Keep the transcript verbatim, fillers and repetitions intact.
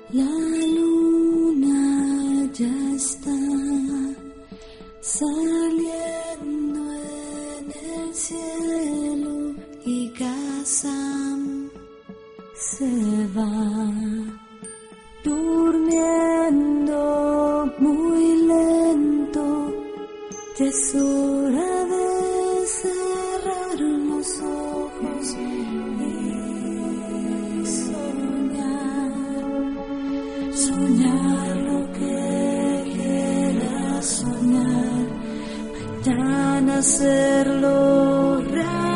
La luna ya está saliendo en el cielo y Gazam se va durmiendo muy lento. Es hora de cerrar los ojos y soñar, soñar lo que quieras soñar, mañana hacerlo real.